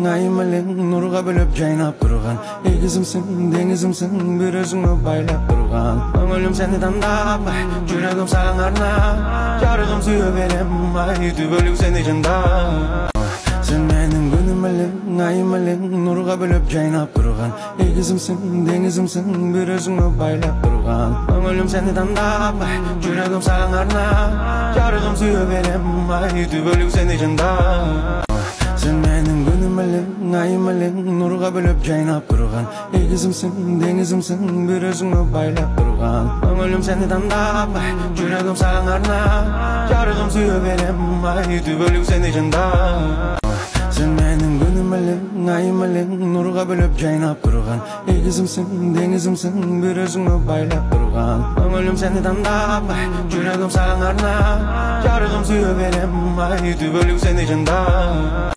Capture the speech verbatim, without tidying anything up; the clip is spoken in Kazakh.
айымылың нұрға бөліп жайнап тұрған егізімсің, деңізімсің, бір өзіңі байлап тұрған көңілім сені таңдап, жүрегім саған арнап жарығым сүйе берем, ай түбөлік сені жындап сен менің күнімілің, айымылың нұрға бөліп жайнап тұрған егізімсің, деңізімсің, бір өзіңі байлап тұрған көңілім сені таңдап, жүрегім саған арнап жарығым сүйе берем, ай түбөлік сені жындап сен менің күнімілің, айымылың нұрға бөліп жайнап тұрған егізімсің, деңізімсің, бір өзіңі байлап тұрған көңілім сені таңдап, жүрегім саған арнап жарығым сүйе берем, ай түбөлік сені жындап сен менің күнімілің, айымылың нұрға бөліп жайнап тұрған егізімсің, деңізімсің, бір өзіңі байлап тұрған көңілім сені таңдап, жүрегім саған арнап жарығым сүйе берем, ай түбөлік сені жындап